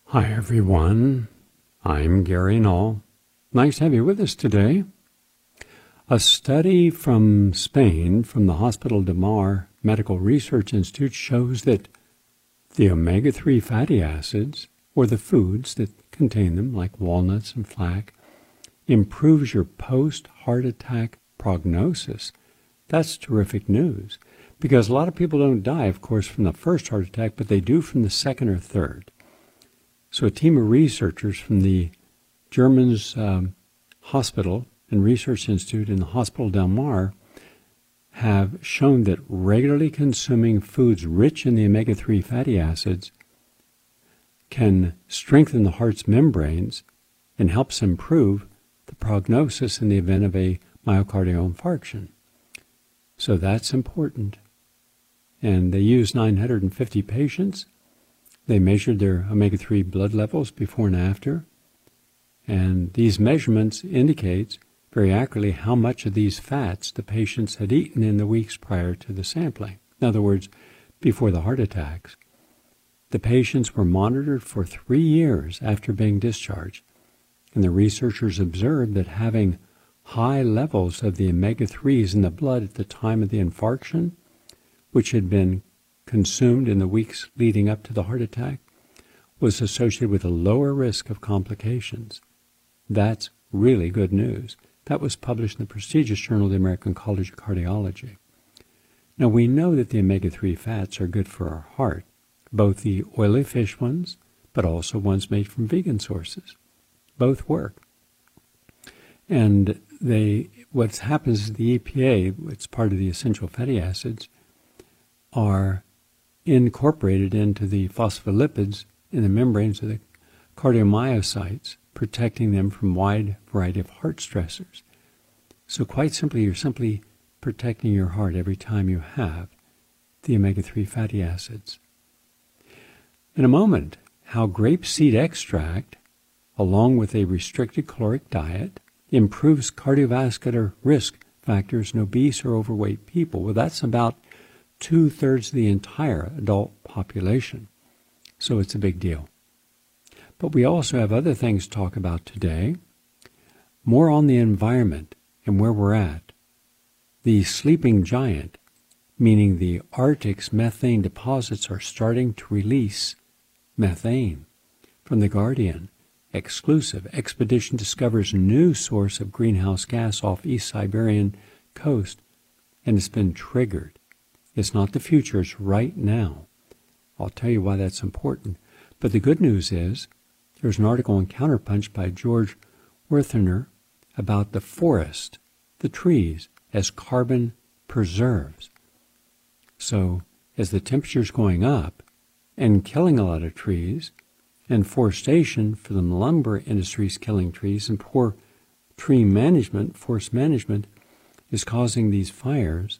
Hi everyone, I'm Gary Null. Nice to have you with us today. A study from Spain, from the Hospital del Mar Medical Research Institute, shows that the omega-3 fatty acids, or the foods that contain them, like walnuts and flax, improves your post-heart attack prognosis. That's terrific news, because a lot of people don't die, of course, from the first heart attack, but they do from the second or third. So a team of researchers from the Germans Hospital and Research Institute in the Hospital del Mar have shown that regularly consuming foods rich in the omega-3 fatty acids can strengthen the heart's membranes and helps improve the prognosis in the event of a myocardial infarction. So that's important. And they used 950 patients. They measured their omega-3 blood levels before and after, and these measurements indicate very accurately how much of these fats the patients had eaten in the weeks prior to the sampling. In other words, before the heart attacks. The patients were monitored for 3 years after being discharged, and the researchers observed that having high levels of the omega-3s in the blood at the time of the infarction, which had been consumed in the weeks leading up to the heart attack, was associated with a lower risk of complications. That's really good news. That was published in the prestigious Journal of the American College of Cardiology. Now, we know that the omega-3 fats are good for our heart, both the oily fish ones, but also ones made from vegan sources. Both work. And what happens is the EPA, it's part of the essential fatty acids, are incorporated into the phospholipids in the membranes of the cardiomyocytes, protecting them from a wide variety of heart stressors. So quite simply, you're simply protecting your heart every time you have the omega-3 fatty acids. In a moment, how grapeseed extract, along with a restricted caloric diet, improves cardiovascular risk factors in obese or overweight people. Well, that's about 2/3 of the entire adult population. So it's a big deal. But we also have other things to talk about today. More on the environment and where we're at. The sleeping giant, meaning the Arctic's methane deposits, are starting to release methane. From The Guardian, exclusive expedition discovers new source of greenhouse gas off East Siberian coast, and it's been triggered. It's not the future, it's right now. I'll tell you why that's important. But the good news is, there's an article in Counterpunch by George Werthener about the forest, the trees, as carbon preserves. So, as the temperature's going up and killing a lot of trees, and forestation for the lumber industry's killing trees, and poor tree management, forest management, is causing these fires,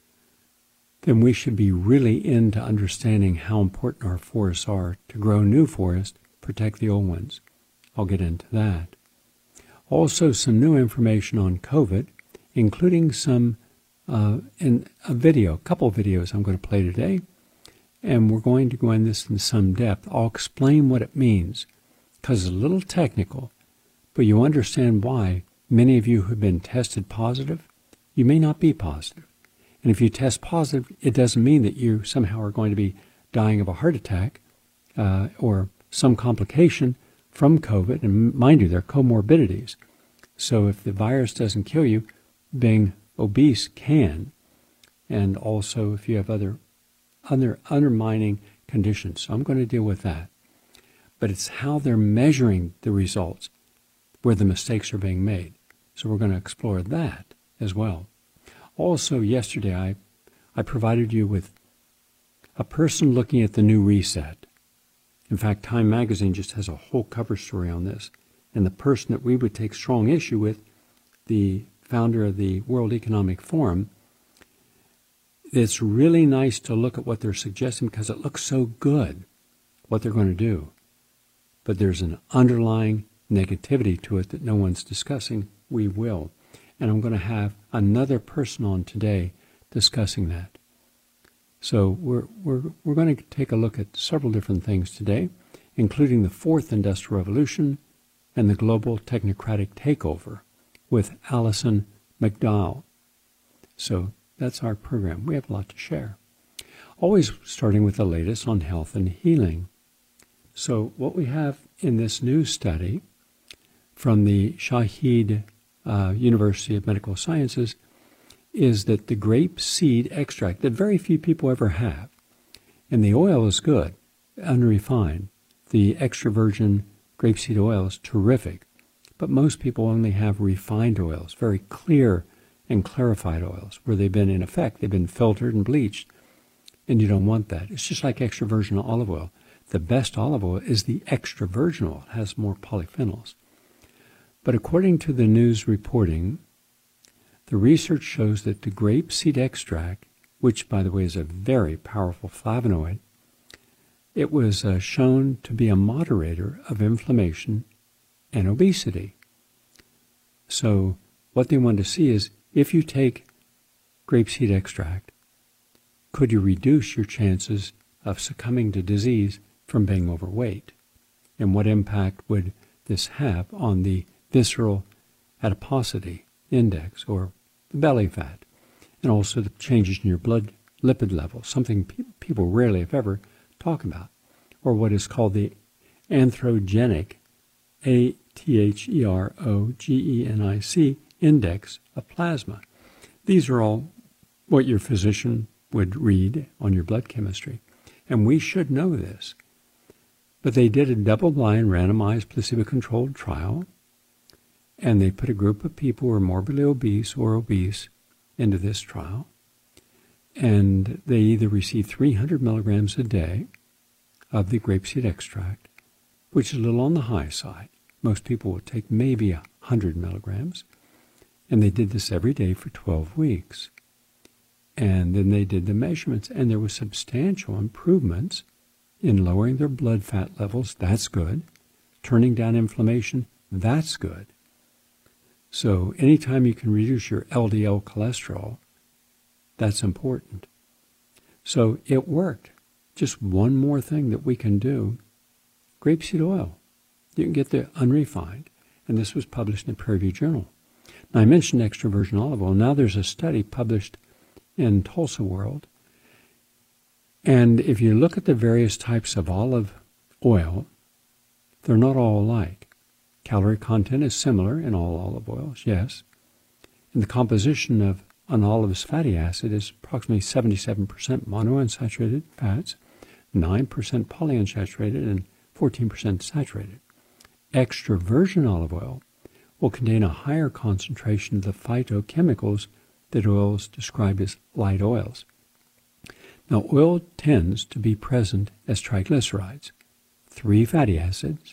then we should be really into understanding how important our forests are to grow new forests, protect the old ones. I'll get into that. Also, some new information on COVID, including some in a video, a couple of videos I'm going to play today, and we're going to go into this in some depth. I'll explain what it means, because it's a little technical, but you understand why many of you who have been tested positive, you may not be positive. And if you test positive, it doesn't mean that you somehow are going to be dying of a heart attack or some complication from COVID. And mind you, there are comorbidities. So if the virus doesn't kill you, being obese can. And also if you have other undermining conditions. So I'm going to deal with that. But it's how they're measuring the results where the mistakes are being made. So we're going to explore that as well. Also, yesterday, I provided you with a person looking at the new reset. In fact, Time Magazine just has a whole cover story on this. And the person that we would take strong issue with, the founder of the World Economic Forum, it's really nice to look at what they're suggesting because it looks so good, what they're going to do. But there's an underlying negativity to it that no one's discussing. We will. And I'm going to have another person on today discussing that. So we're going to take a look at several different things today, including the Fourth Industrial Revolution and the Global Technocratic Takeover, with Alison McDowell. So that's our program. We have a lot to share. Always starting with the latest on health and healing. So what we have in this new study from the Shahid University of Medical Sciences is that the grape seed extract that very few people ever have, and the oil is good, unrefined. The extra virgin grapeseed oil is terrific, but most people only have refined oils, very clear and clarified oils, where they've been, in effect, they've been filtered and bleached, and you don't want that. It's just like extra virgin olive oil. The best olive oil is the extra virgin oil. It has more polyphenols. But according to the news reporting, the research shows that the grapeseed extract, which, by the way, is a very powerful flavonoid, it was shown to be a moderator of inflammation and obesity. So what they wanted to see is, if you take grapeseed extract, could you reduce your chances of succumbing to disease from being overweight? And what impact would this have on the visceral adiposity index, or the belly fat, and also the changes in your blood lipid level, something people rarely, if ever, talk about, or what is called the atherogenic, atherogenic index of plasma. These are all what your physician would read on your blood chemistry, and we should know this. But they did a double-blind, randomized, placebo-controlled trial, and they put a group of people who are morbidly obese or obese into this trial, and they either received 300 milligrams a day of the grapeseed extract, which is a little on the high side. Most people would take maybe 100 milligrams, and they did this every day for 12 weeks. And then they did the measurements, and there were substantial improvements in lowering their blood fat levels. That's good. Turning down inflammation. That's good. So anytime you can reduce your LDL cholesterol, that's important. So it worked. Just one more thing that we can do. Grapeseed oil. You can get the unrefined. And this was published in the Peer Review Journal. Now, I mentioned extra virgin olive oil. Now there's a study published in Tulsa World. And if you look at the various types of olive oil, they're not all alike. Calorie content is similar in all olive oils, yes. And the composition of an olive's fatty acid is approximately 77% monounsaturated fats, 9% polyunsaturated, and 14% saturated. Extra virgin olive oil will contain a higher concentration of the phytochemicals that oils described as light oils. Now, oil tends to be present as triglycerides, 3 fatty acids,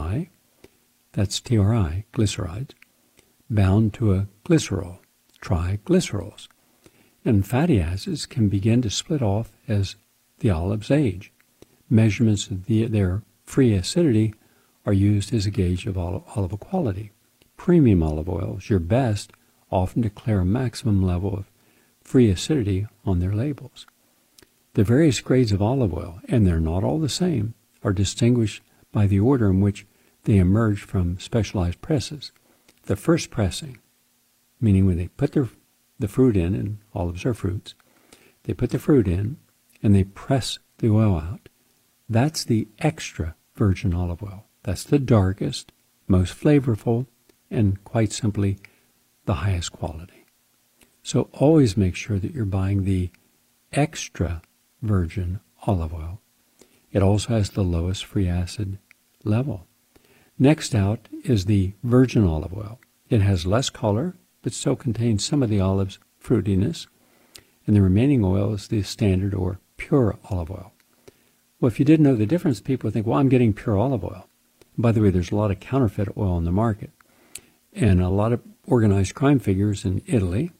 that's TRI, glycerides, bound to a glycerol, triglycerols. And fatty acids can begin to split off as the olives age. Measurements of their free acidity are used as a gauge of olive quality. Premium olive oils, your best, often declare a maximum level of free acidity on their labels. The various grades of olive oil, and they're not all the same, are distinguished by the order in which they emerge from specialized presses. The first pressing, meaning when they put the fruit in, and olives are fruits, they put the fruit in and they press the oil out. That's the extra virgin olive oil. That's the darkest, most flavorful, and quite simply the highest quality. So always make sure that you're buying the extra virgin olive oil. It also has the lowest free acid level. Next out is the virgin olive oil. It has less color, but still contains some of the olive's fruitiness, and the remaining oil is the standard or pure olive oil. Well, if you didn't know the difference, people would think, well, I'm getting pure olive oil. By the way, there's a lot of counterfeit oil in the market, and a lot of organized crime figures in Italy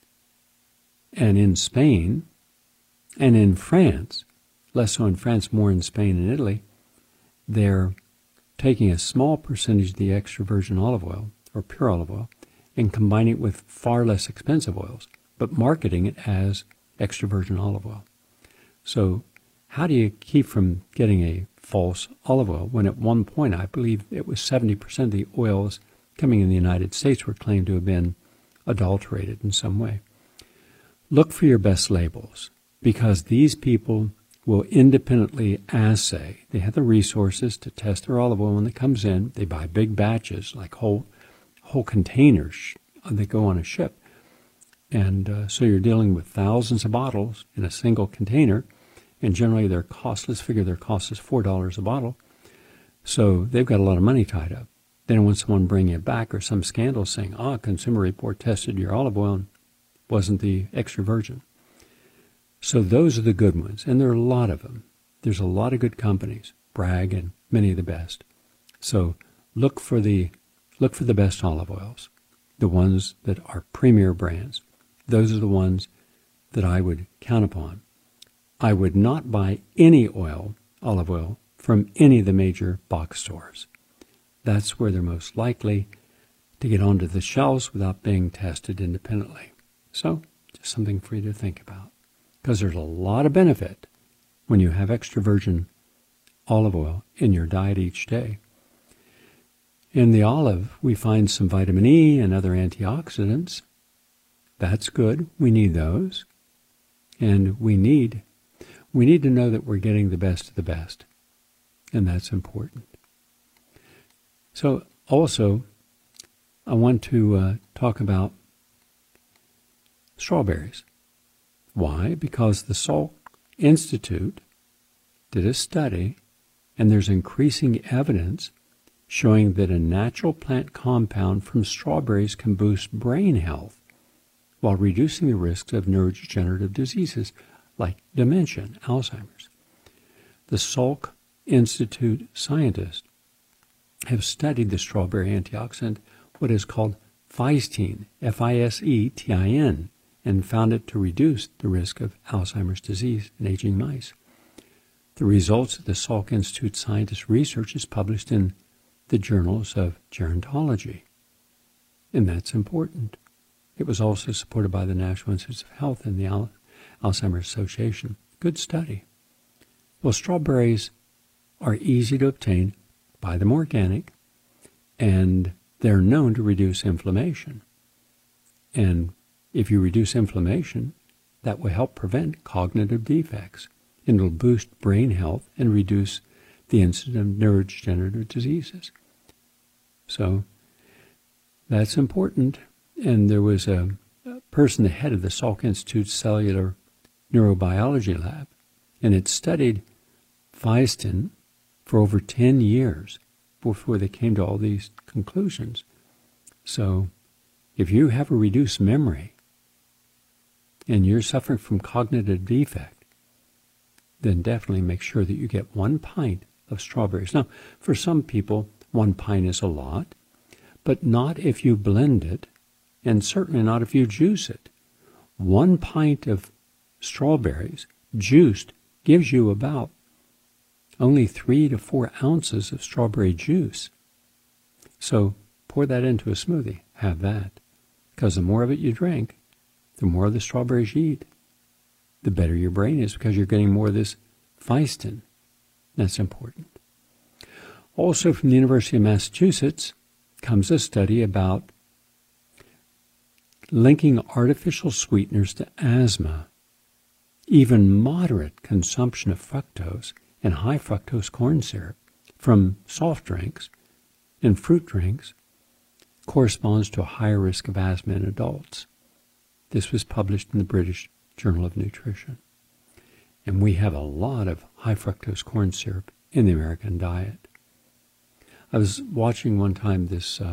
and in Spain and in France, less so in France, more in Spain and Italy, they're taking a small percentage of the extra virgin olive oil, or pure olive oil, and combining it with far less expensive oils, but marketing it as extra virgin olive oil. So how do you keep from getting a false olive oil, when at one point I believe it was 70% of the oils coming in the United States were claimed to have been adulterated in some way. Look for your best labels, because these people will independently assay. They have the resources to test their olive oil when it comes in. They buy big batches, like whole containers that go on a ship. And so you're dealing with thousands of bottles in a single container, and generally their cost, let's figure their cost is $4 a bottle. So they've got a lot of money tied up. They don't want someone bringing it back or some scandal saying, Consumer Report tested your olive oil and wasn't the extra virgin. So those are the good ones, and there are a lot of them. There's a lot of good companies, Bragg and many of the best. So look for the best olive oils, the ones that are premier brands. Those are the ones that I would count upon. I would not buy any olive oil, from any of the major box stores. That's where they're most likely to get onto the shelves without being tested independently. So, just something for you to think about. Because there's a lot of benefit when you have extra virgin olive oil in your diet each day. In the olive, we find some vitamin E and other antioxidants. That's good. We need those. And we need to know that we're getting the best of the best. And that's important. So also, I want to talk about strawberries. Why? Because the Salk Institute did a study, and there's increasing evidence showing that a natural plant compound from strawberries can boost brain health while reducing the risks of neurodegenerative diseases like dementia and Alzheimer's. The Salk Institute scientists have studied the strawberry antioxidant, what is called fisetin, F-I-S-E-T-I-N, and found it to reduce the risk of Alzheimer's disease in aging mice. The results of the Salk Institute scientists' research is published in the journals of gerontology, and that's important. It was also supported by the National Institutes of Health and the Alzheimer's Association. Good study. Well, strawberries are easy to obtain. Buy them organic, and they're known to reduce inflammation. And if you reduce inflammation, that will help prevent cognitive defects, and it'll boost brain health and reduce the incidence of neurodegenerative diseases. So that's important. And there was a person, the head of the Salk Institute's cellular neurobiology lab, and it studied fisetin for over 10 years before they came to all these conclusions. So if you have a reduced memory and you're suffering from cognitive defect, then definitely make sure that you get 1 pint of strawberries. Now, for some people, 1 pint is a lot, but not if you blend it, and certainly not if you juice it. 1 pint of strawberries juiced gives you about only 3 to 4 ounces of strawberry juice. So pour that into a smoothie. Have that. Because the more of it you drink, the more of the strawberries you eat, the better your brain is, because you're getting more of this fisetin. That's important. Also from the University of Massachusetts comes a study about linking artificial sweeteners to asthma. Even moderate consumption of fructose and high fructose corn syrup from soft drinks and fruit drinks corresponds to a higher risk of asthma in adults. This was published in the British Journal of Nutrition. And we have a lot of high fructose corn syrup in the American diet. I was watching one time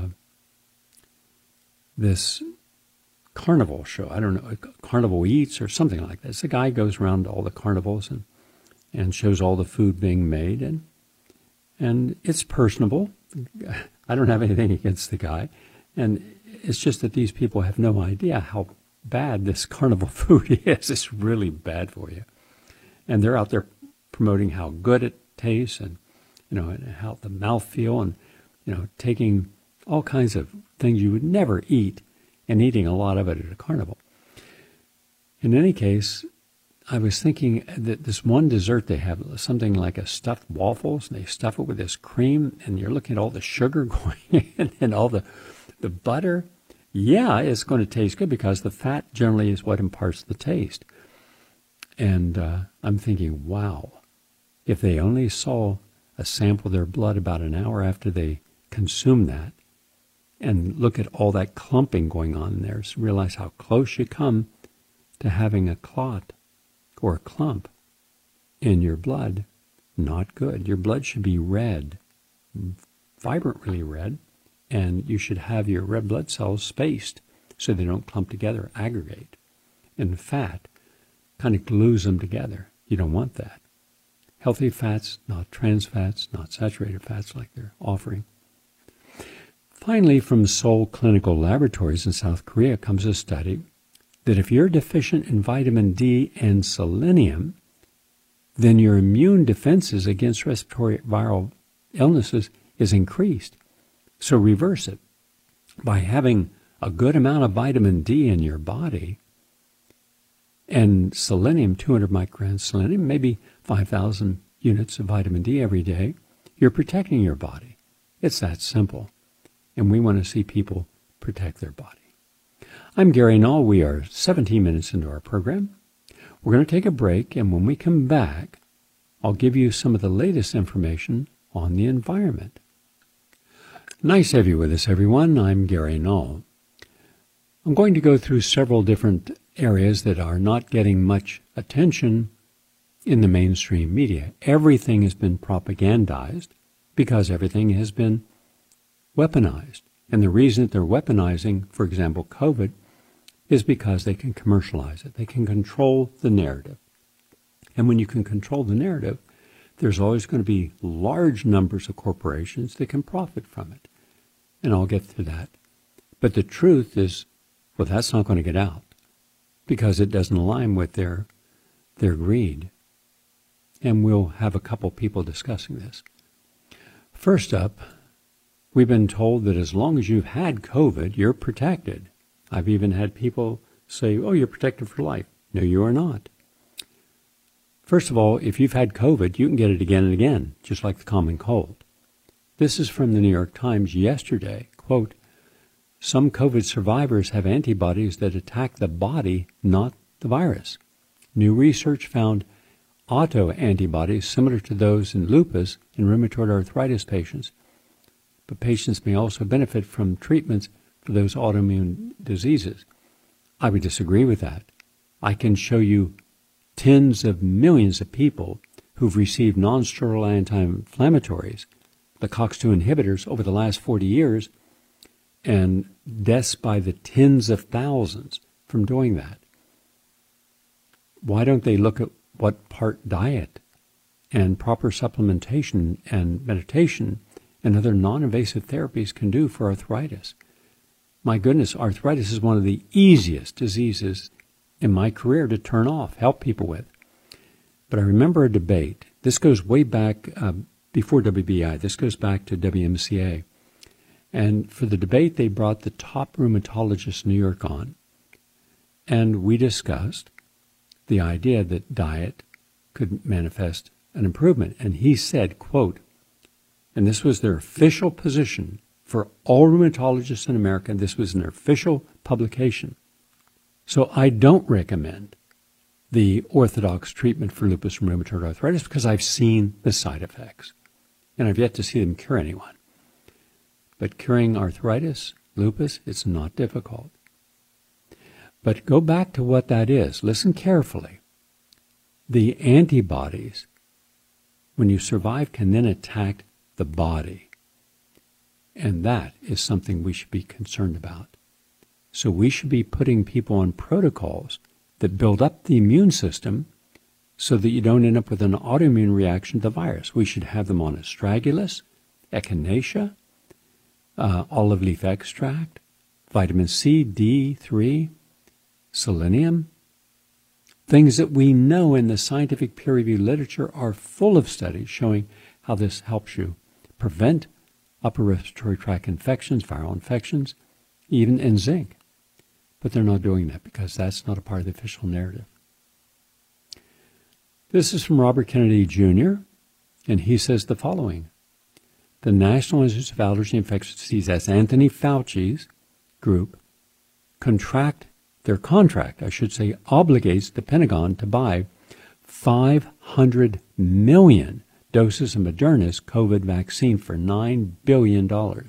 this carnival show. I don't know, Carnival Eats or something like that. So the guy goes around to all the carnivals and shows all the food being made, and it's personable. I don't have anything against the guy, and it's just that these people have no idea how bad this carnival food is. It's really bad for you, and they're out there promoting how good it tastes, and and how the mouthfeel, and taking all kinds of things you would never eat and eating a lot of it at a carnival. In any case, I was thinking that this one dessert they have, something like a stuffed waffles, and they stuff it with this cream, and you're looking at all the sugar going in and all the butter. Yeah, it's going to taste good because the fat generally is what imparts the taste. And I'm thinking, wow, if they only saw a sample of their blood about an hour after they consume that, and look at all that clumping going on in there, so realize how close you come to having a clot or a clump in your blood. Not good. Your blood should be red, vibrantly red, and you should have your red blood cells spaced so they don't clump together, aggregate. And fat kind of glues them together. You don't want that. Healthy fats, not trans fats, not saturated fats like they're offering. Finally, from Seoul Clinical Laboratories in South Korea comes a study that if you're deficient in vitamin D and selenium, then your immune defenses against respiratory viral illnesses is increased. So reverse it. By having a good amount of vitamin D in your body and selenium, 200 micrograms selenium, maybe 5,000 units of vitamin D every day, you're protecting your body. It's that simple. And we want to see people protect their body. I'm Gary Null. We are 17 minutes into our program. We're going to take a break, and when we come back, I'll give you some of the latest information on the environment. Nice to have you with us, everyone. I'm Gary Null. I'm going to go through several different areas that are not getting much attention in the mainstream media. Everything has been propagandized because everything has been weaponized. And the reason that they're weaponizing, for example, COVID, is because they can commercialize it. They can control the narrative. And when you can control the narrative, there's always going to be large numbers of corporations that can profit from it. And I'll get to that. But the truth is, well, that's not going to get out because it doesn't align with their greed. And we'll have a couple people discussing this. First up, we've been told that as long as you've had COVID, you're protected. I've even had people say, oh, you're protected for life. No, you are not. First of all, if you've had COVID, you can get it again and again, just like the common cold. This is from the New York Times yesterday. Quote, some COVID survivors have antibodies that attack the body, not the virus. New research found autoantibodies similar to those in lupus and rheumatoid arthritis patients. But patients may also benefit from treatments for those autoimmune diseases. I would disagree with that. I can show you tens of millions of people who've received non-steroidal anti-inflammatories, the COX-2 inhibitors, over the last 40 years, and deaths by the tens of thousands from doing that. Why don't they look at what part diet and proper supplementation and meditation and other non-invasive therapies can do for arthritis? My goodness, arthritis is one of the easiest diseases in my career to turn off, help people with. But I remember a debate. This goes way back before WBI. This goes back to WMCA. And for the debate, they brought the top rheumatologist in New York on. And we discussed the idea that diet could manifest an improvement. And he said, quote, and this was their official position for all rheumatologists in America, and this was in their official publication. So I don't recommend the orthodox treatment for lupus and rheumatoid arthritis because I've seen the side effects, and I've yet to see them cure anyone. But curing arthritis, lupus, it's not difficult. But go back to what that is. Listen carefully. The antibodies, when you survive, can then attack the body. And that is something we should be concerned about. So we should be putting people on protocols that build up the immune system so that you don't end up with an autoimmune reaction to the virus. We should have them on astragalus, echinacea, olive leaf extract, vitamin C, D3, selenium, things that we know in the scientific peer-reviewed literature are full of studies showing how this helps you prevent upper respiratory tract infections, viral infections, even in zinc. But they're not doing that because that's not a part of the official narrative. This is from Robert Kennedy Jr., and he says the following. The National Institute of Allergy and Infectious Disease, that's Anthony Fauci's group, their contract obligates the Pentagon to buy 500 million doses of Moderna's COVID vaccine for $9 billion.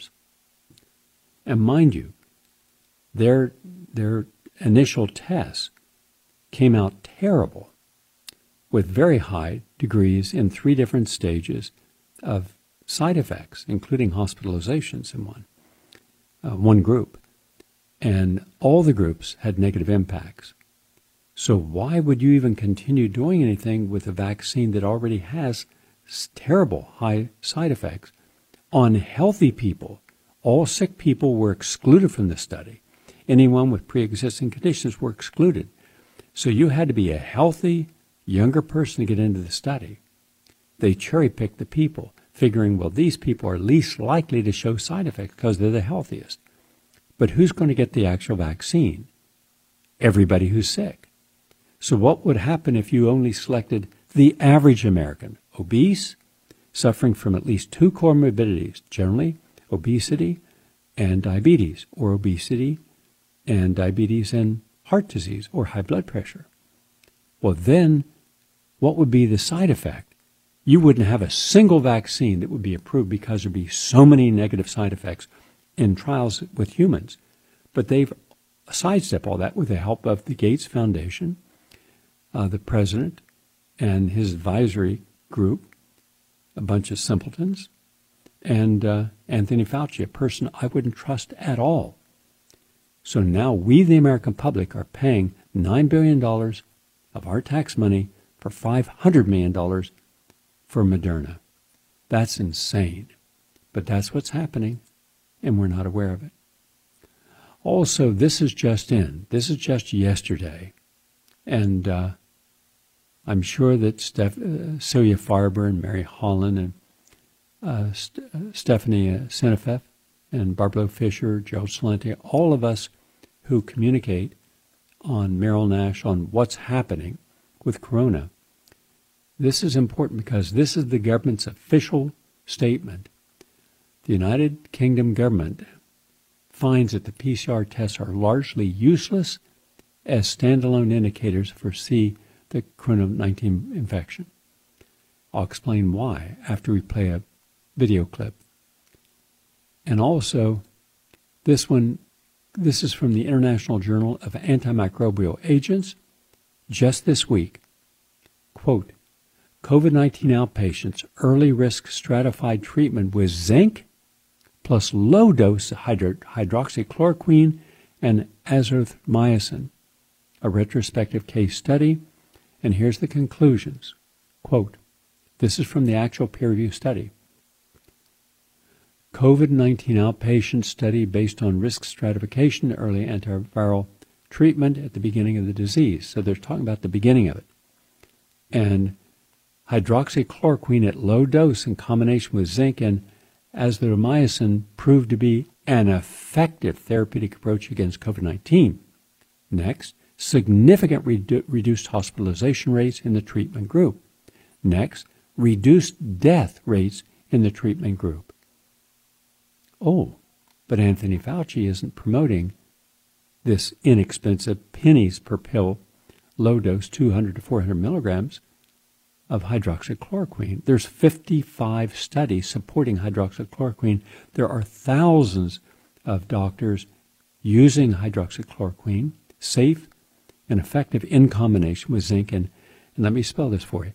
And mind you, their initial tests came out terrible, with very high degrees in 3 different stages of side effects, including hospitalizations in one group. And all the groups had negative impacts. So why would you even continue doing anything with a vaccine that already has terrible high side effects on healthy people? All sick people were excluded from the study. Anyone with pre-existing conditions were excluded. So you had to be a healthy, younger person to get into the study. They cherry-picked the people, figuring, well, these people are least likely to show side effects because they're the healthiest. But who's going to get the actual vaccine? Everybody who's sick. So what would happen if you only selected the average American, obese, suffering from at least 2 comorbidities, generally obesity and diabetes, or obesity and diabetes and heart disease, or high blood pressure? Well, then what would be the side effect? You wouldn't have a single vaccine that would be approved because there'd be so many negative side effects in trials with humans. But they've sidestepped all that with the help of the Gates Foundation, the president and his advisory group, a bunch of simpletons, and Anthony Fauci, a person I wouldn't trust at all. So now we, the American public, are paying $9 billion of our tax money for $500 million for Moderna. That's insane. But that's what's happening, and we're not aware of it. Also, this is just yesterday, and I'm sure that Celia Farber and Mary Holland and Stephanie Senefeff and Barbara Fisher, Gerald Celente, all of us who communicate on Merrill Nash on what's happening with Corona. This is important because this is the government's official statement. The United Kingdom government finds that the PCR tests are largely useless as standalone indicators for the COVID-19 infection. I'll explain why after we play a video clip. And also, this is from the International Journal of Antimicrobial Agents, just this week. Quote, COVID-19 outpatients early risk stratified treatment with zinc plus low-dose hydroxychloroquine and azithromycin, a retrospective case study. And here's the conclusions. Quote, this is from the actual peer-reviewed study. COVID-19 outpatient study based on risk stratification, early antiviral treatment at the beginning of the disease. So they're talking about the beginning of it. And hydroxychloroquine at low dose in combination with zinc and azithromycin proved to be an effective therapeutic approach against COVID-19. Next, significant reduced hospitalization rates in the treatment group. Next, reduced death rates in the treatment group. Oh, but Anthony Fauci isn't promoting this inexpensive pennies per pill, low dose 200 to 400 milligrams of hydroxychloroquine. There's 55 studies supporting hydroxychloroquine. There are thousands of doctors using hydroxychloroquine, safe and effective in combination with zinc. And let me spell this for you.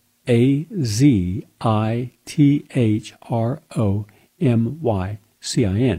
azithromycin.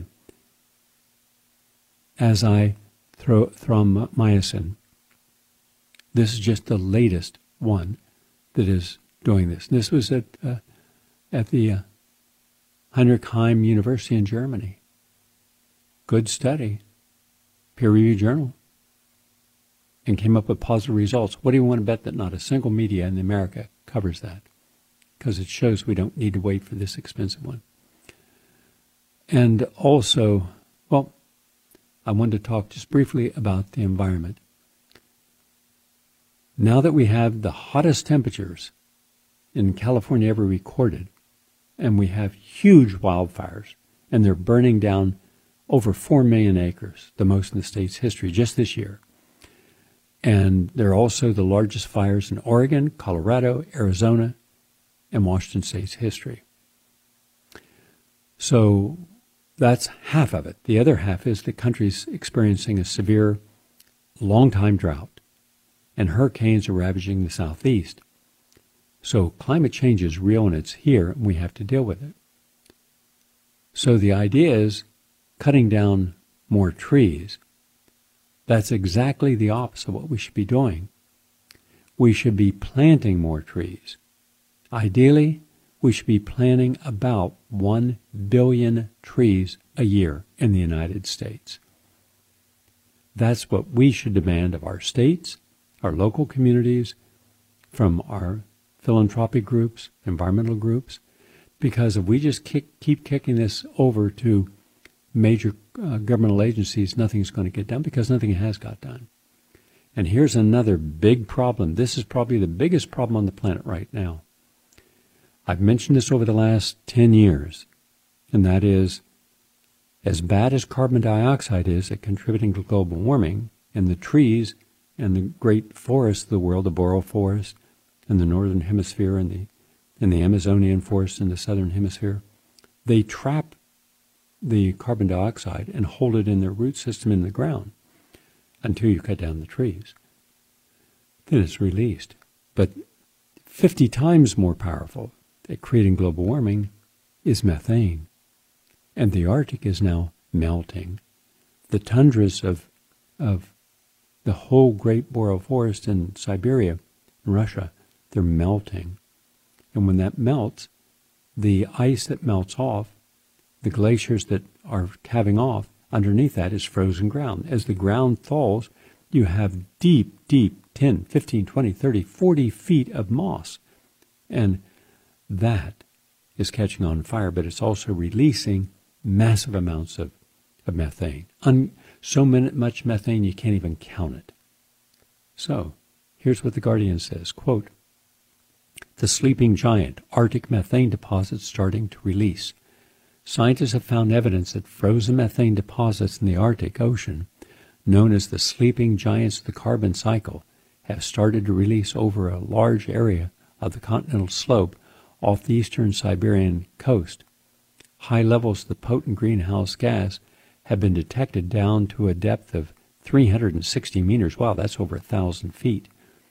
Azithromycin. This is just the latest one that is doing this. And this was at the Heinrich Heim University in Germany. Good study, peer-reviewed journal, and came up with positive results. What do you want to bet that not a single media in America covers that? Because it shows we don't need to wait for this expensive one. And also, well, I wanted to talk just briefly about the environment. Now that we have the hottest temperatures in California ever recorded. And we have huge wildfires, and they're burning down over 4 million acres, the most in the state's history, just this year. And they're also the largest fires in Oregon, Colorado, Arizona, and Washington State's history. So that's half of it. The other half is the country's experiencing a severe, long-time drought, and hurricanes are ravaging the southeast. So climate change is real and it's here, and we have to deal with it. So the idea is cutting down more trees. That's exactly the opposite of what we should be doing. We should be planting more trees. Ideally, we should be planting about 1 billion trees a year in the United States. That's what we should demand of our states, our local communities, from our philanthropic groups, environmental groups, because if we just keep kicking this over to major governmental agencies, nothing's going to get done because nothing has got done. And here's another big problem. This is probably the biggest problem on the planet right now. I've mentioned this over the last 10 years, and that is, as bad as carbon dioxide is at contributing to global warming, and the trees and the great forests of the world, the boreal forest in the northern hemisphere and the Amazonian forest in the southern hemisphere, they trap the carbon dioxide and hold it in their root system in the ground until you cut down the trees. Then it's released. But 50 times more powerful at creating global warming is methane. And the Arctic is now melting. The tundras of the whole great boreal forest in Siberia, in Russia, they're melting. And when that melts, the ice that melts off, the glaciers that are calving off, underneath that is frozen ground. As the ground thaws, you have deep, 10, 15, 20, 30, 40 feet of moss. And that is catching on fire, but it's also releasing massive amounts of methane. So much methane you can't even count it. So, here's what The Guardian says, quote, "The sleeping giant, Arctic methane deposits starting to release. Scientists have found evidence that frozen methane deposits in the Arctic Ocean, known as the sleeping giants of the carbon cycle, have started to release over a large area of the continental slope off the eastern Siberian coast. High levels of the potent greenhouse gas have been detected down to a depth of 360 meters. Wow, that's over 1,000 feet.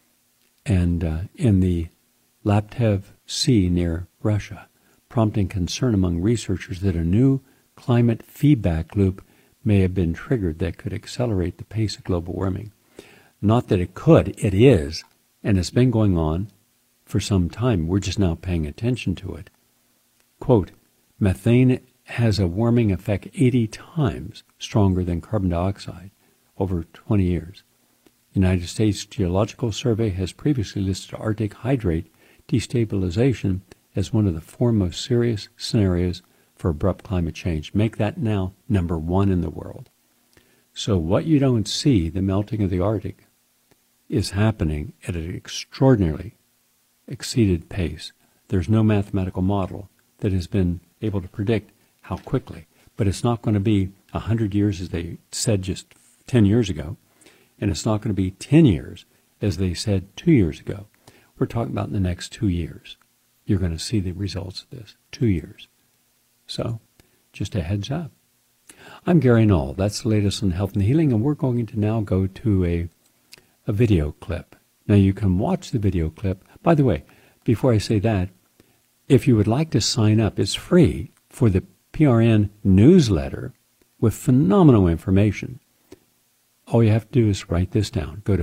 And in the Laptev Sea near Russia, prompting concern among researchers that a new climate feedback loop may have been triggered that could accelerate the pace of global warming." Not that it could, it is, and it's been going on for some time. We're just now paying attention to it. Quote, "Methane has a warming effect 80 times stronger than carbon dioxide over 20 years. United States Geological Survey has previously listed Arctic hydrate destabilization as one of the 4 most serious scenarios for abrupt climate change. Make that now number 1 in the world." So what you don't see, the melting of the Arctic, is happening at an extraordinarily exceeded pace. There's no mathematical model that has been able to predict how quickly. But it's not going to be 100 years, as they said just 10 years ago, and it's not going to be 10 years, as they said 2 years ago. We're talking about in the next 2 years. You're going to see the results of this. 2 years. So, just a heads up. I'm Gary Null. That's the latest on health and healing, and we're going to now go to a video clip. Now, you can watch the video clip. By the way, before I say that, if you would like to sign up, it's free for the PRN newsletter with phenomenal information. All you have to do is write this down. Go to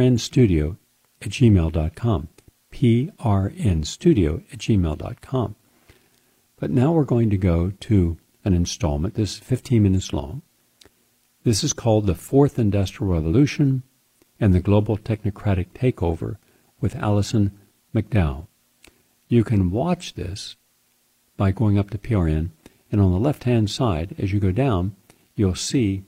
prnstudio@gmail.com. prnstudio@gmail.com. But now we're going to go to an installment. This is 15 minutes long. This is called The Fourth Industrial Revolution and the Global Technocratic Takeover with Alison McDowell. You can watch this by going up to PRN, and on the left-hand side, as you go down, you'll see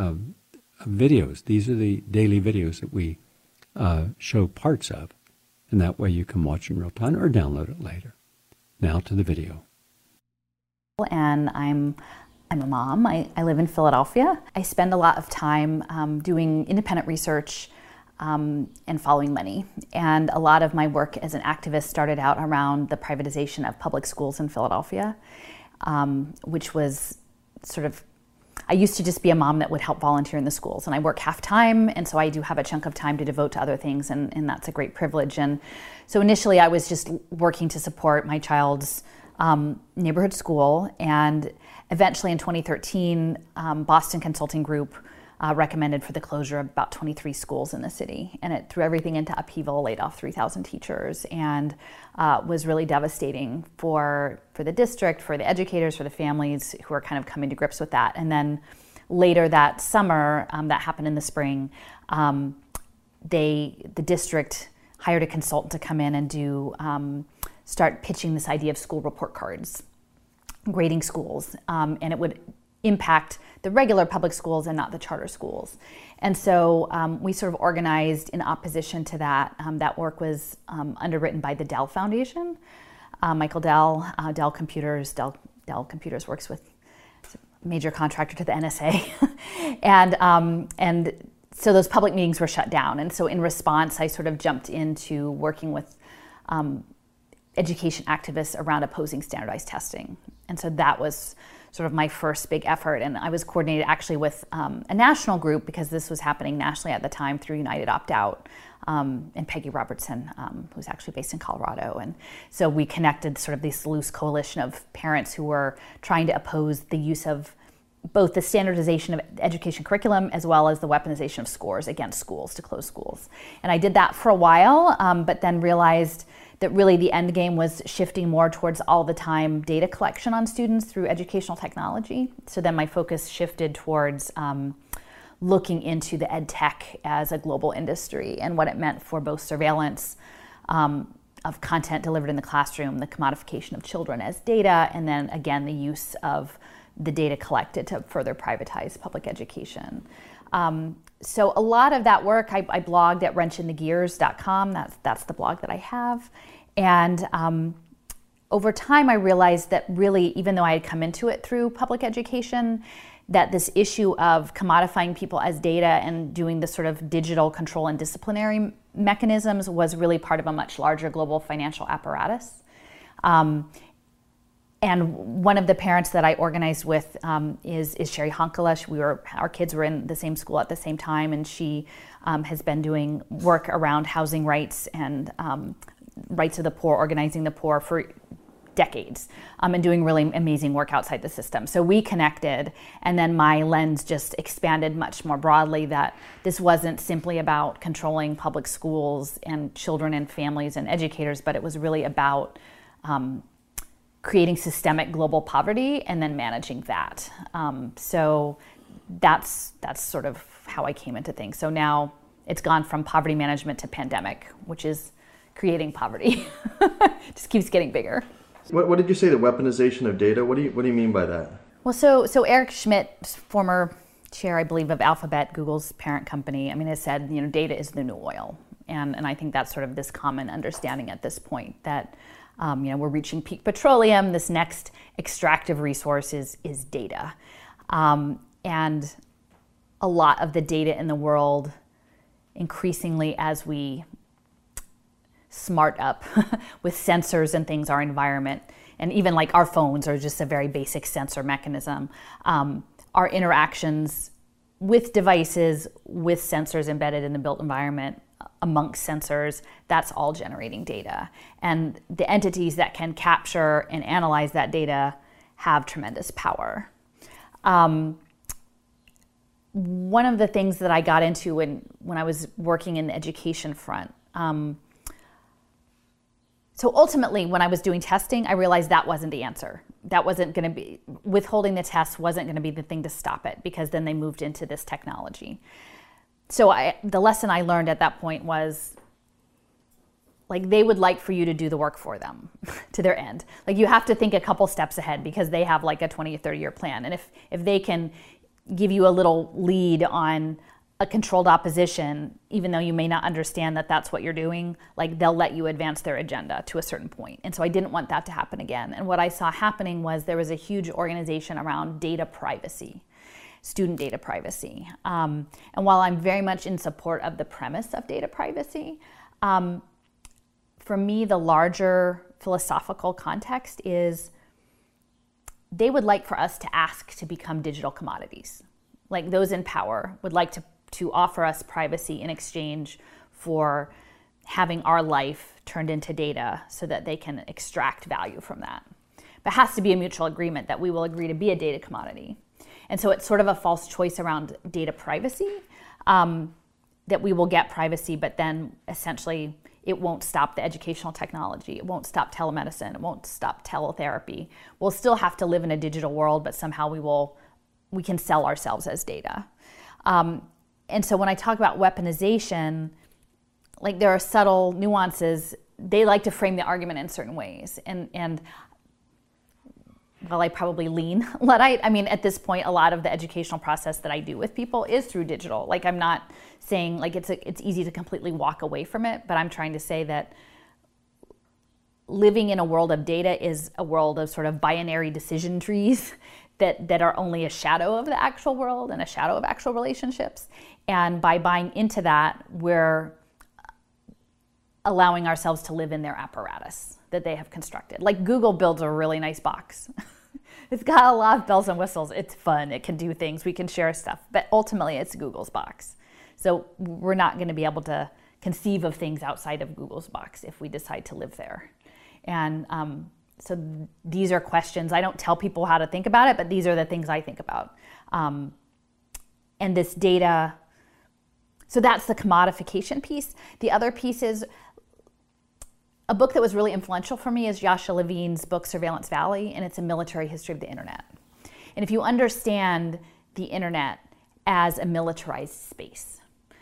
videos. These are the daily videos that we show parts of. and that way you can watch in real time or download it later. Now to the video. And I'm a mom. I live in Philadelphia. I spend a lot of time doing independent research and following money. And a lot of my work as an activist started out around the privatization of public schools in Philadelphia, which was sort of, I used to just be a mom that would help volunteer in the schools, and I work half-time, and so I do have a chunk of time to devote to other things, and that's a great privilege. And so initially I was just working to support my child's neighborhood school, and eventually in 2013, Boston Consulting Group recommended for the closure of about 23 schools in the city, and it threw everything into upheaval, laid off 3,000 teachers, and was really devastating for the district, for the educators, for the families who are kind of coming to grips with that. And then later that summer, that happened in the spring, the district hired a consultant to come in and start pitching this idea of school report cards, grading schools, and it would impact the regular public schools and not the charter schools. And so we sort of organized in opposition to that. That work was underwritten by the Dell Foundation. Michael Dell, Dell Computers works with a major contractor to the NSA. and so those public meetings were shut down. And so in response, I sort of jumped into working with education activists around opposing standardized testing. And so that was sort of my first big effort. And I was coordinated actually with a national group, because this was happening nationally at the time through United Opt-Out, and Peggy Robertson, who's actually based in Colorado. And so we connected sort of this loose coalition of parents who were trying to oppose the use of both the standardization of education curriculum as well as the weaponization of scores against schools to close schools. And I did that for a while, but then realized that really the end game was shifting more towards all the time data collection on students through educational technology. So then my focus shifted towards looking into the ed tech as a global industry and what it meant for both surveillance of content delivered in the classroom, the commodification of children as data, and then again the use of the data collected to further privatize public education. So a lot of that work, I blogged at wrenchinthegears.com. That's the blog that I have. And over time, I realized that really, even though I had come into it through public education, that this issue of commodifying people as data and doing the sort of digital control and disciplinary mechanisms was really part of a much larger global financial apparatus. And one of the parents that I organized with is Sherry Honkala. Our kids were in the same school at the same time, and she has been doing work around housing rights and rights of the poor, organizing the poor for decades, and doing really amazing work outside the system. So we connected, and then my lens just expanded much more broadly, that this wasn't simply about controlling public schools and children and families and educators, but it was really about creating systemic global poverty and then managing that. So that's sort of how I came into things. So now it's gone from poverty management to pandemic, which is creating poverty. Just keeps getting bigger. What did you say, the weaponization of data? What do you mean by that? Well, so Eric Schmidt, former chair, I believe, of Alphabet, Google's parent company, has said, data is the new oil. And I think that's sort of this common understanding at this point that we're reaching peak petroleum. This next extractive resource is data. And a lot of the data in the world, increasingly as we smart up with sensors and things, our environment, and even like our phones are just a very basic sensor mechanism. Our interactions with devices, with sensors embedded in the built environment, amongst sensors, that's all generating data. And the entities that can capture and analyze that data have tremendous power. One of the things that I got into when I was working in the education front, so ultimately when I was doing testing, I realized that wasn't the answer. That wasn't going to be, withholding the test wasn't going to be the thing to stop it, because then they moved into this technology. So the lesson I learned at that point was, like, they would like for you to do the work for them to their end. Like, you have to think a couple steps ahead, because they have like a 20 or 30 year plan. And if they can give you a little lead on a controlled opposition, even though you may not understand that that's what you're doing, like they'll let you advance their agenda to a certain point. And so I didn't want that to happen again. And what I saw happening was there was a huge organization around data privacy, student data privacy. And while I'm very much in support of the premise of data privacy, for me, the larger philosophical context is they would like for us to ask to become digital commodities. Like those in power would like to offer us privacy in exchange for having our life turned into data so that they can extract value from that. But it has to be a mutual agreement that we will agree to be a data commodity. And so it's sort of a false choice around data privacy, that we will get privacy, but then essentially it won't stop the educational technology. It won't stop telemedicine. It won't stop teletherapy. We'll still have to live in a digital world, but somehow we can sell ourselves as data. And so when I talk about weaponization, like there are subtle nuances. They like to frame the argument in certain ways. And while I probably lean Luddite, I mean, at this point, a lot of the educational process that I do with people is through digital. Like I'm not saying like it's easy to completely walk away from it, but I'm trying to say that living in a world of data is a world of sort of binary decision trees that are only a shadow of the actual world and a shadow of actual relationships. And by buying into that, we're allowing ourselves to live in their apparatus that they have constructed. Like Google builds a really nice box. It's got a lot of bells and whistles. It's fun. It can do things. We can share stuff. But ultimately, it's Google's box. So we're not going to be able to conceive of things outside of Google's box if we decide to live there. And so these are questions. I don't tell people how to think about it, but these are the things I think about. And this data, so that's the commodification piece. The other piece is a book that was really influential for me is Yasha Levine's book, Surveillance Valley, and it's a military history of the internet. And if you understand the internet as a militarized space,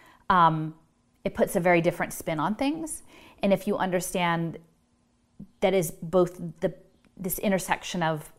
it puts a very different spin on things. And if you understand that is both this intersection of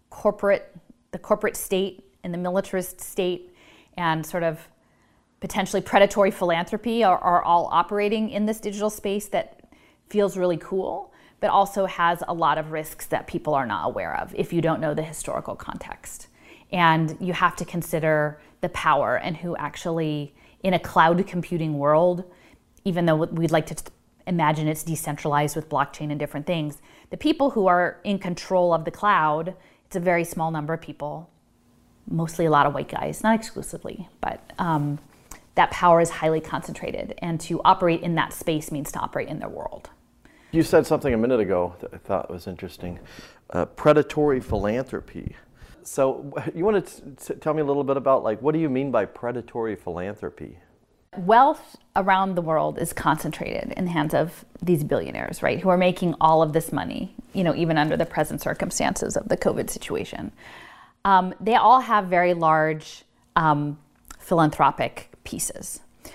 the corporate state and the militarist state and sort of potentially predatory philanthropy are all operating in this digital space that feels really cool, but also has a lot of risks that people are not aware of if you don't know the historical context. And you have to consider the power and who actually, in a cloud computing world, even though we'd like to imagine it's decentralized with blockchain and different things, the people who are in control of the cloud, it's a very small number of people, mostly a lot of white guys, not exclusively, but that power is highly concentrated. And to operate in that space means to operate in their world. You said something a minute ago that I thought was interesting. Predatory philanthropy. So you want to tell me a little bit about, like, what do you mean by predatory philanthropy? Wealth around the world is concentrated in the hands of these billionaires, right, who are making all of this money, even under the present circumstances of the COVID situation. They all have very large philanthropic pieces.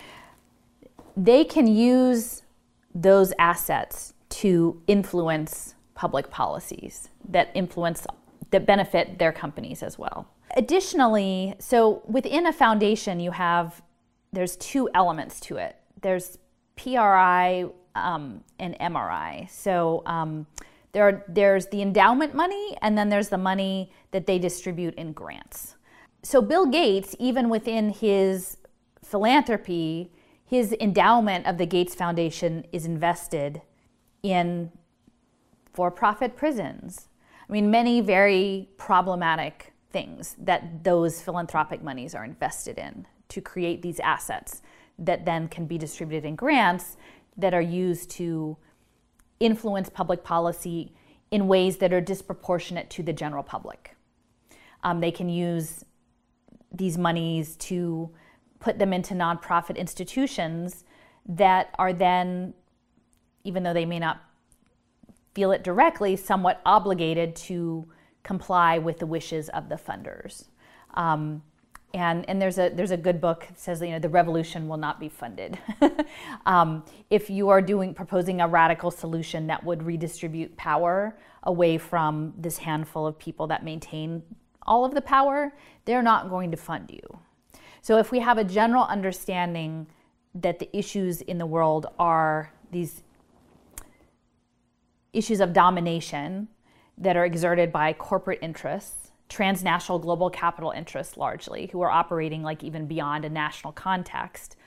They can use those assets to influence public policies that benefit their companies as well. Additionally, so within a foundation, there's two elements to it. There's PRI and MRI. So there's the endowment money, and then there's the money that they distribute in grants. So Bill Gates, even within his philanthropy, his endowment of the Gates Foundation is invested in for-profit prisons. I mean, many very problematic things that those philanthropic monies are invested in to create these assets that then can be distributed in grants that are used to influence public policy in ways that are disproportionate to the general public. They can use these monies to put them into nonprofit institutions that are then, even though they may not feel it directly, somewhat obligated to comply with the wishes of the funders. And there's a good book that says, the revolution will not be funded. If you are proposing a radical solution that would redistribute power away from this handful of people that maintain all of the power, they're not going to fund you. So if we have a general understanding that the issues in the world are these issues of domination that are exerted by corporate interests, transnational global capital interests largely, who are operating like even beyond a national context,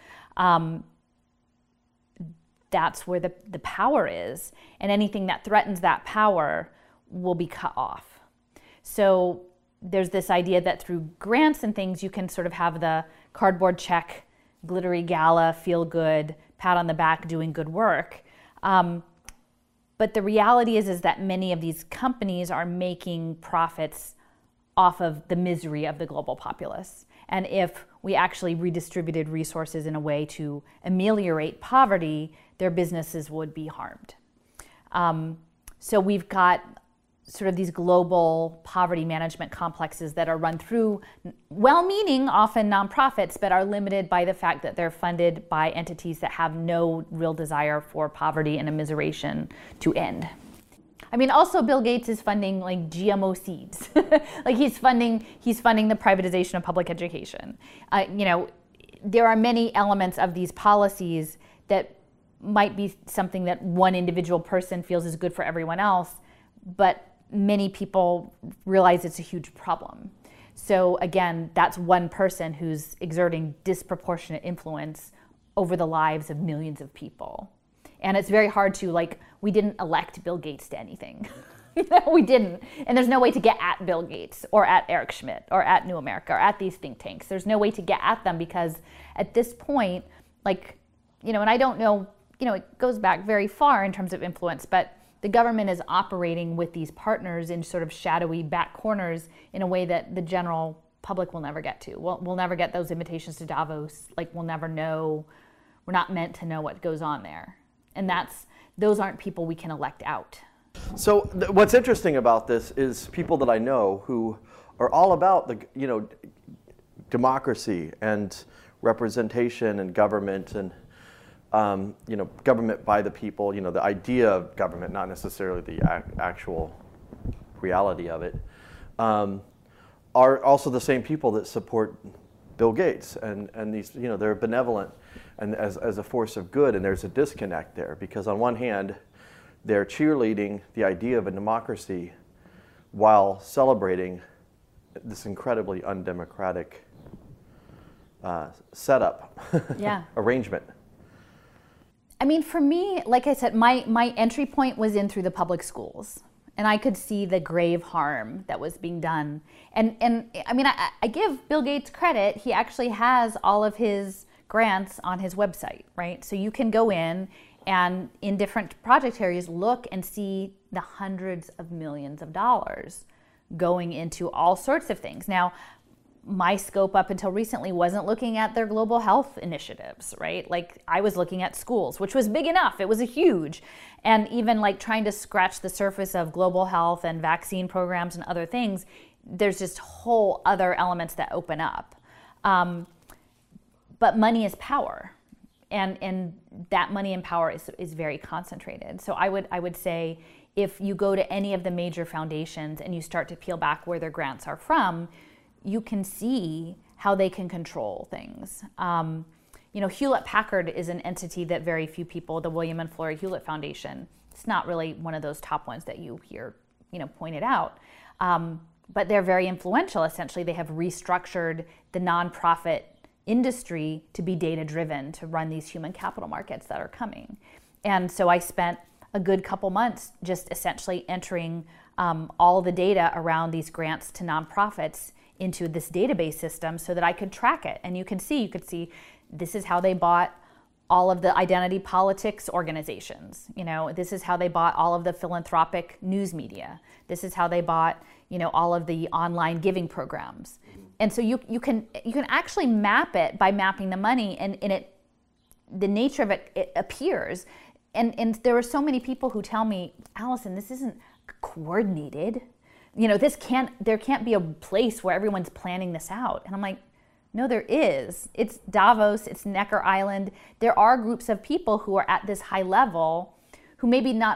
that's where the power is. And anything that threatens that power will be cut off. So there's this idea that through grants and things, you can sort of have the cardboard check, glittery gala, feel good, pat on the back, doing good work. But the reality is that many of these companies are making profits off of the misery of the global populace. And if we actually redistributed resources in a way to ameliorate poverty, their businesses would be harmed. So we've got sort of these global poverty management complexes that are run through well-meaning, often nonprofits, but are limited by the fact that they're funded by entities that have no real desire for poverty and immiseration to end. I mean, also Bill Gates is funding like GMO seeds. Like he's funding the privatization of public education. There are many elements of these policies that might be something that one individual person feels is good for everyone else, but many people realize it's a huge problem. So again, that's one person who's exerting disproportionate influence over the lives of millions of people. And it's very hard to, we didn't elect Bill Gates to anything. We didn't. And there's no way to get at Bill Gates or at Eric Schmidt or at New America or at these think tanks. There's no way to get at them because at this point, and I don't know, it goes back very far in terms of influence, but the government is operating with these partners in sort of shadowy back corners in a way that the general public will never get to. We'll never get those invitations to Davos. We'll never know. We're not meant to know what goes on there. And those aren't people we can elect out. So what's interesting about this is people that I know who are all about the democracy and representation and government and government by the people, the idea of government, not necessarily the actual reality of it, are also the same people that support Bill Gates and these, they're benevolent and as a force of good, and there's a disconnect there because on one hand, they're cheerleading the idea of a democracy while celebrating this incredibly undemocratic setup, arrangement. I mean, for me, like I said, my entry point was in through the public schools. And I could see the grave harm that was being done. And I mean, I give Bill Gates credit. He actually has all of his grants on his website, right? So you can go in and in different project areas, look and see the hundreds of millions of dollars going into all sorts of things. Now, my scope up until recently wasn't looking at their global health initiatives, right? I was looking at schools, which was big enough. It was a huge. And even trying to scratch the surface of global health and vaccine programs and other things, there's just whole other elements that open up. But money is power. And that money and power is very concentrated. So I would say if you go to any of the major foundations and you start to peel back where their grants are from, you can see how they can control things. Hewlett-Packard is an entity that very few people, the William and Flora Hewlett Foundation, it's not really one of those top ones that you hear, pointed out. But they're very influential. Essentially, they have restructured the nonprofit industry to be data-driven, to run these human capital markets that are coming. And so I spent a good couple months just essentially entering all the data around these grants to nonprofits into this database system so that I could track it. And you could see this is how they bought all of the identity politics organizations. This is how they bought all of the philanthropic news media. This is how they bought, all of the online giving programs. And so you can actually map it by mapping the money, and the nature of it appears. And there are so many people who tell me, Allison, this isn't coordinated. There can't be a place where everyone's planning this out. And I'm like, no, there is. It's Davos, it's Necker Island. There are groups of people who are at this high level who maybe not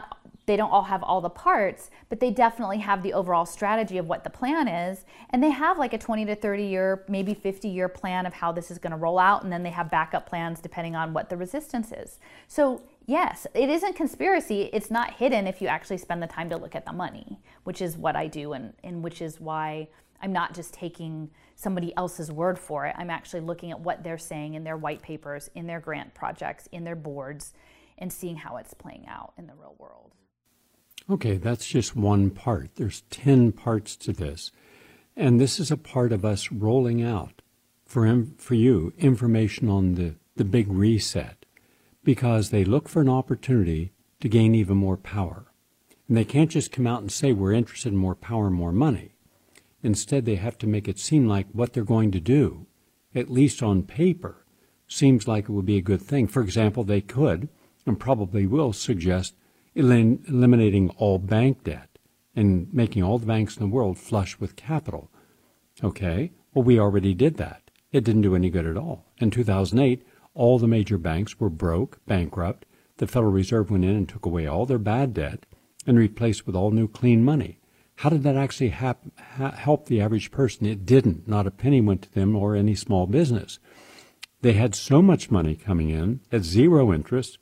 They don't all have all the parts, but they definitely have the overall strategy of what the plan is. And they have like a 20 to 30 year, maybe 50-year plan of how this is going to roll out. And then they have backup plans depending on what the resistance is. So yes, it isn't conspiracy. It's not hidden if you actually spend the time to look at the money, which is what I do, and which is why I'm not just taking somebody else's word for it. I'm actually looking at what they're saying in their white papers, in their grant projects, in their boards, and seeing how it's playing out in the real world. Okay, that's just one part. There's 10 parts to this. And this is a part of us rolling out for you information on the big reset, because they look for an opportunity to gain even more power. And they can't just come out and say we're interested in more power and more money. Instead, they have to make it seem like what they're going to do, at least on paper, seems like it would be a good thing. For example, they could, and probably will, suggest eliminating all bank debt and making all the banks in the world flush with capital. Okay, well, we already did that. It didn't do any good at all. In 2008, all the major banks were broke, bankrupt. The Federal Reserve went in and took away all their bad debt and replaced with all new clean money. How did that actually help the average person? It didn't. Not a penny went to them or any small business. They had so much money coming in at zero interest,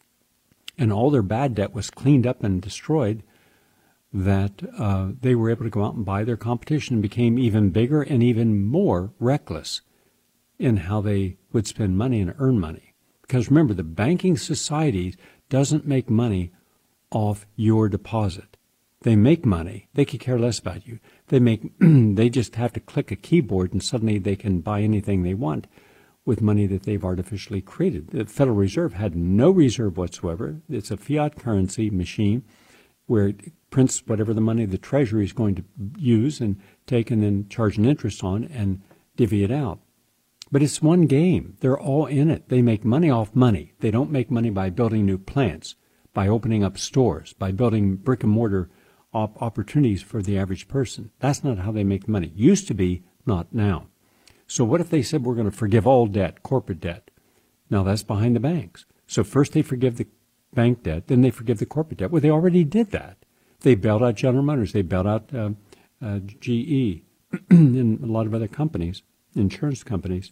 and all their bad debt was cleaned up and destroyed, that they were able to go out and buy their competition and became even bigger and even more reckless in how they would spend money and earn money. Because remember, the banking society doesn't make money off your deposit. They make money. They could care less about you. They just have to click a keyboard and suddenly they can buy anything they want with money that they've artificially created. The Federal Reserve had no reserve whatsoever. It's a fiat currency machine where it prints whatever the money the Treasury is going to use and take and then charge an interest on and divvy it out. But it's one game. They're all in it. They make money off money. They don't make money by building new plants, by opening up stores, by building brick and mortar opportunities for the average person. That's not how they make money. Used to be, not now. So what if they said we're going to forgive all debt, corporate debt? Now that's behind the banks. So first they forgive the bank debt, then they forgive the corporate debt. Well, they already did that. They bailed out General Motors. They bailed out GE and a lot of other companies, insurance companies.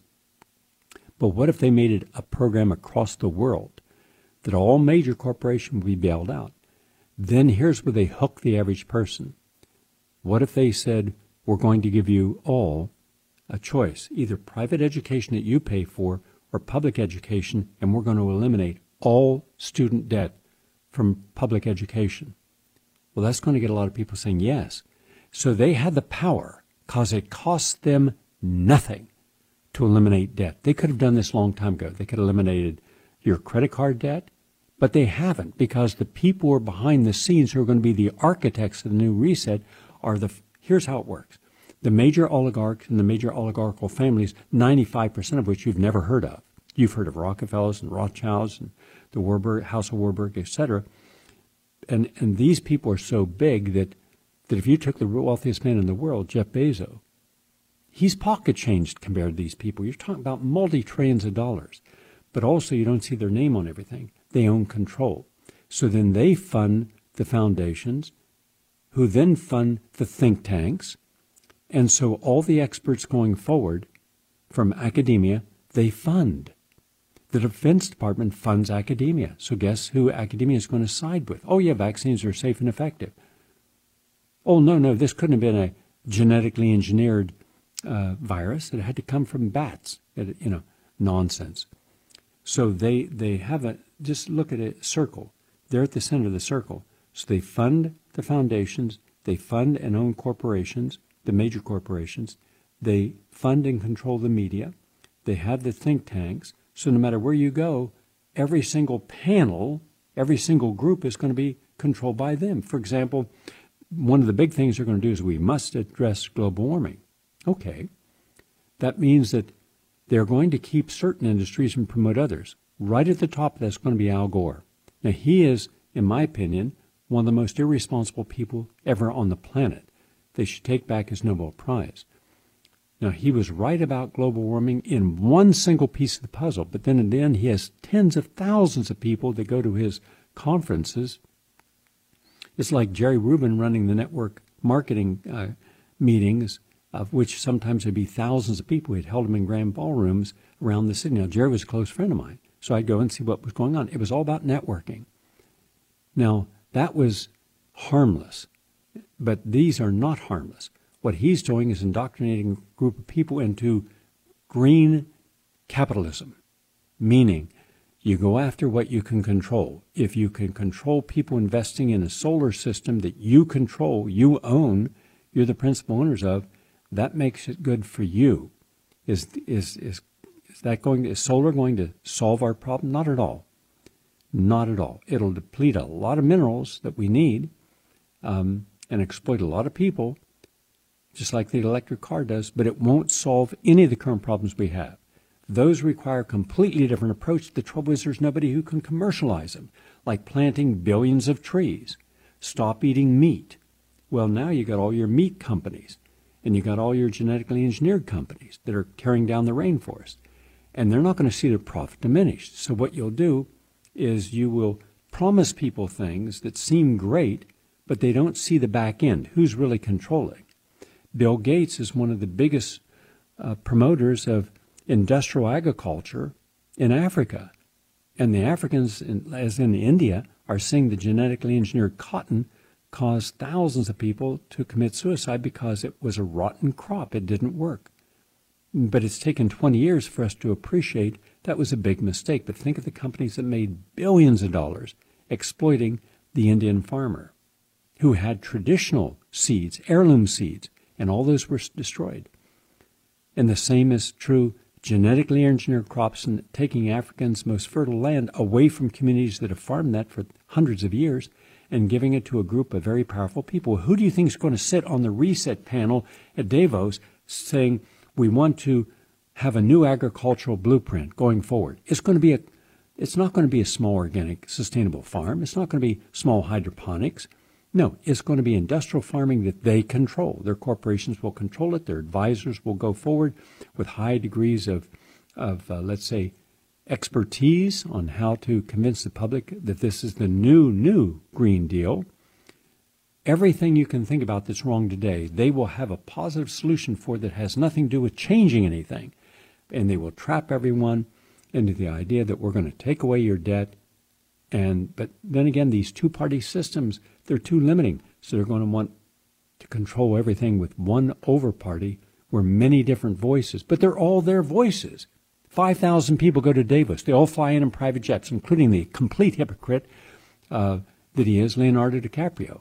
But what if they made it a program across the world that all major corporations would be bailed out? Then here's where they hook the average person. What if they said, we're going to give you all a choice, either private education that you pay for or public education, and we're going to eliminate all student debt from public education? Well, that's going to get a lot of people saying yes. So they had the power because it cost them nothing to eliminate debt. They could have done this a long time ago. They could have eliminated your credit card debt, but they haven't, because the people who are behind the scenes who are going to be the architects of the new reset are here's how it works. The major oligarchs and the major oligarchical families, 95% of which you've never heard of. You've heard of Rockefellers and Rothschilds and the Warburg, House of Warburg, etc. And these people are so big that if you took the wealthiest man in the world, Jeff Bezos, he's pocket changed compared to these people. You're talking about multi-trillions of dollars. But also you don't see their name on everything. They own control. So then they fund the foundations, who then fund the think tanks. And so all the experts going forward from academia, they fund. The Defense Department funds academia. So guess who academia is going to side with? Oh, yeah, vaccines are safe and effective. Oh, no, this couldn't have been a genetically engineered virus. It had to come from bats. Nonsense. So they have just look at a circle. They're at the center of the circle. So they fund the foundations. They fund and own corporations, the major corporations. They fund and control the media. They have the think tanks. So no matter where you go, every single panel, every single group is going to be controlled by them. For example, one of the big things they're going to do is we must address global warming. Okay. That means that they're going to keep certain industries and promote others. Right at the top of that's going to be Al Gore. Now, he is, in my opinion, one of the most irresponsible people ever on the planet. They should take back his Nobel Prize. Now, he was right about global warming in one single piece of the puzzle, but then in the end, he has tens of thousands of people that go to his conferences It's like Jerry Rubin running the network marketing meetings, of which sometimes there'd be thousands of people. We'd held them in grand ballrooms around the city. Now, Jerry was a close friend of mine, so I'd go and see what was going on. It was all about networking. Now, that was harmless, but these are not harmless. What he's doing is indoctrinating a group of people into green capitalism, meaning you go after what you can control. If you can control people investing in a solar system that you control, you own, you're the principal owners of, that makes it good for you. Is solar going to solve our problem? Not at all. Not at all. It'll deplete a lot of minerals that we need and exploit a lot of people, just like the electric car does, but it won't solve any of the current problems we have. Those require a completely different approach. The trouble is there's nobody who can commercialize them, like planting billions of trees. Stop eating meat. Well, now you got all your meat companies, and you got all your genetically engineered companies that are tearing down the rainforest, and they're not going to see their profit diminished. So what you'll do is you will promise people things that seem great, but they don't see the back end. Who's really controlling? Bill Gates is one of the biggest promoters of industrial agriculture in Africa. And the Africans, as in India, are seeing the genetically engineered cotton cause thousands of people to commit suicide because it was a rotten crop. It didn't work. But it's taken 20 years for us to appreciate that was a big mistake. But think of the companies that made billions of dollars exploiting the Indian farmer who had traditional seeds, heirloom seeds, and all those were destroyed. And the same is true, genetically engineered crops and taking Africans' most fertile land away from communities that have farmed that for hundreds of years and giving it to a group of very powerful people. Who do you think is going to sit on the reset panel at Davos saying, we want to have a new agricultural blueprint going forward? It's not going to be a small organic sustainable farm. It's not going to be small hydroponics. No, it's going to be industrial farming that they control. Their corporations will control it. Their advisors will go forward with high degrees of let's say, expertise on how to convince the public that this is the new Green Deal. Everything you can think about that's wrong today, they will have a positive solution for that has nothing to do with changing anything. And they will trap everyone into the idea that we're going to take away your debt. But then again, these two-party systems, they're too limiting. So they're going to want to control everything with one over-party where many different voices, but they're all their voices. 5,000 people go to Davos. They all fly in private jets, including the complete hypocrite that he is, Leonardo DiCaprio.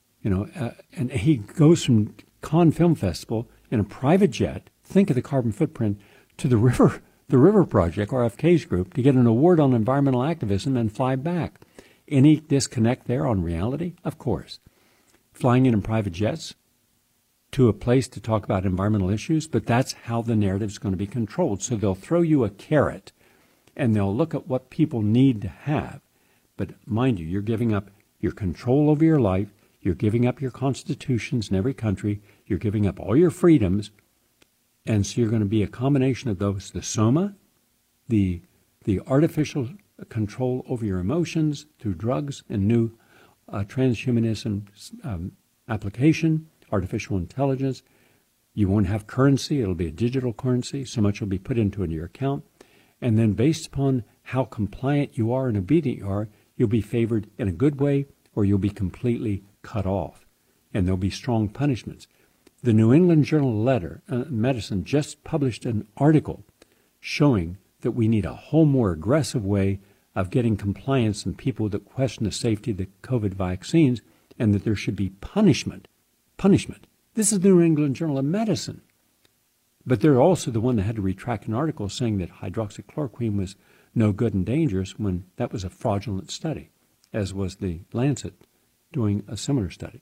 And he goes from Cannes Film Festival in a private jet, think of the carbon footprint, to the River Project, RFK's group, to get an award on environmental activism and fly back. Any disconnect there on reality? Of course. Flying in private jets to a place to talk about environmental issues, but that's how the narrative is going to be controlled. So they'll throw you a carrot, and they'll look at what people need to have. But mind you, you're giving up your control over your life. You're giving up your constitutions in every country. You're giving up all your freedoms. And so you're going to be a combination of those, the soma, the artificial control over your emotions through drugs and new transhumanism application, artificial intelligence. You won't have currency. It'll be a digital currency. So much will be put into your account. And then based upon how compliant you are and obedient you are, you'll be favored in a good way or you'll be completely cut off. And there'll be strong punishments. The New England Journal of Medicine just published an article showing that we need a whole more aggressive way of getting compliance in people that question the safety of the COVID vaccines and that there should be punishment. Punishment. This is the New England Journal of Medicine. But they're also the one that had to retract an article saying that hydroxychloroquine was no good and dangerous when that was a fraudulent study, as was the Lancet doing a similar study.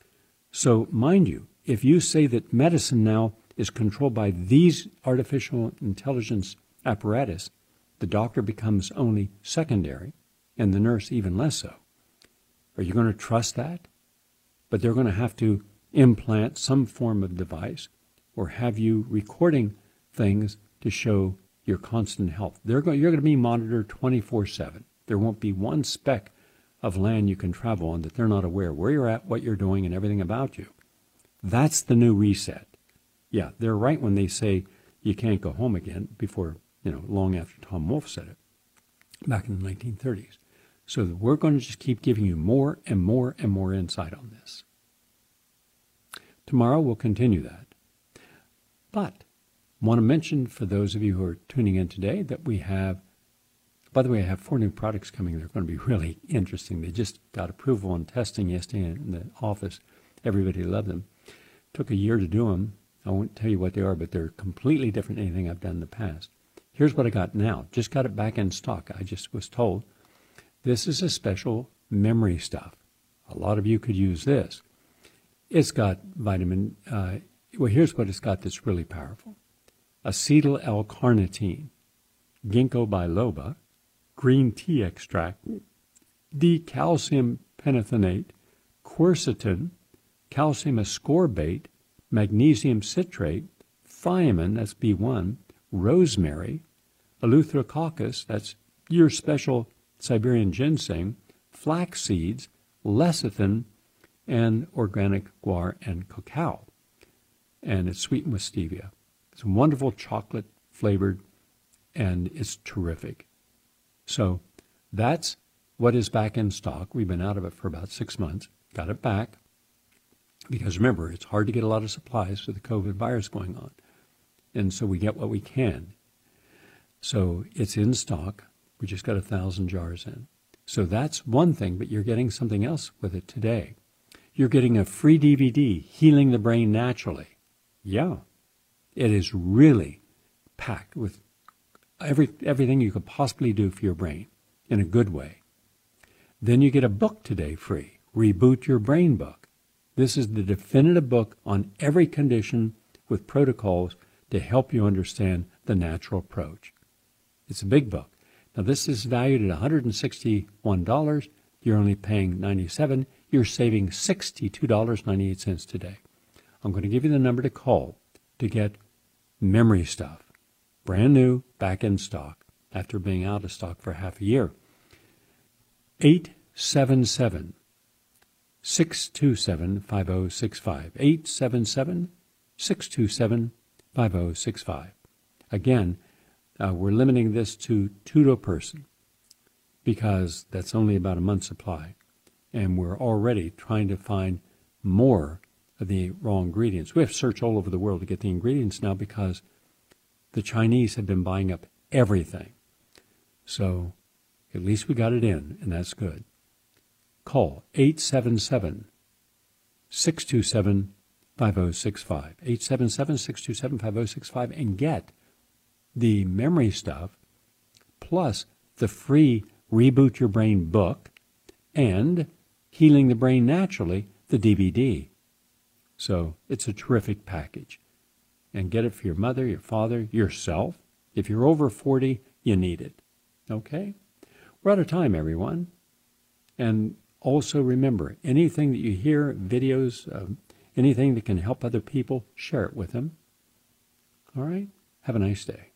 So mind you, if you say that medicine now is controlled by these artificial intelligence apparatus, the doctor becomes only secondary and the nurse even less so. Are you going to trust that? But they're going to have to implant some form of device or have you recording things to show your constant health. You're going to be monitored 24/7. There won't be one speck of land you can travel on that they're not aware where you're at, what you're doing, and everything about you. That's the new reset. Yeah, they're right when they say you can't go home again before, long after Tom Wolfe said it back in the 1930s. So we're going to just keep giving you more and more and more insight on this. Tomorrow we'll continue that. But I want to mention for those of you who are tuning in today that we have, by the way, I have 4 new products coming. They're going to be really interesting. They just got approval and testing yesterday in the office. Everybody loved them. Took a year to do them. I won't tell you what they are, but they're completely different than anything I've done in the past. Here's what I got now. Just got it back in stock. I just was told this is a special memory stuff. A lot of you could use this. It's got vitamin, here's what it's got that's really powerful. Acetyl L-carnitine, ginkgo biloba, green tea extract, D-calcium panthenate, quercetin, calcium ascorbate, magnesium citrate, thiamine, that's B1, rosemary, eleutherococcus, that's your special Siberian ginseng, flax seeds, lecithin, and organic guar and cacao. And it's sweetened with stevia. It's wonderful chocolate flavored, and it's terrific. So that's what is back in stock. We've been out of it for about 6 months. Got it back. Because remember, it's hard to get a lot of supplies with the COVID virus going on. And so we get what we can. So it's in stock. We just got 1,000 jars in. So that's one thing, but you're getting something else with it today. You're getting a free DVD, Healing the Brain Naturally. Yeah, it is really packed with everything you could possibly do for your brain in a good way. Then you get a book today free, Reboot Your Brain book. This is the definitive book on every condition with protocols to help you understand the natural approach. It's a big book. Now, this is valued at $161. You're only paying $97. You're saving $62.98 today. I'm going to give you the number to call to get memory stuff. Brand new, back in stock, after being out of stock for half a year. 877-627-5065. 877-627-5065. Again, we're limiting this to 2 to a person because that's only about a month's supply. And we're already trying to find more of the raw ingredients. We have to search all over the world to get the ingredients now because the Chinese have been buying up everything. So at least we got it in, and that's good. Call 877-627-5065. 877-627-5065 and get the memory stuff plus the free Reboot Your Brain book and Healing the Brain Naturally, the DVD. So it's a terrific package. And get it for your mother, your father, yourself. If you're over 40, you need it. Okay? We're out of time, everyone. And also remember, anything that you hear, videos, anything that can help other people, share it with them. All right? Have a nice day.